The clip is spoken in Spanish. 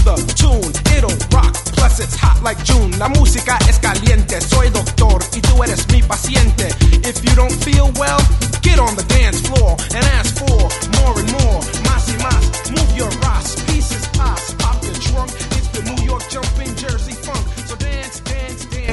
the tune, it'll rock, plus it's hot like June. La música es caliente, soy doctor y tú eres mi paciente. If you don't feel well, get on the dance floor and ask for more and more. Más y más, move your ass, pieces pass, pop the trunk. It's the New York jumping Jersey funk. So dance, dance, dance.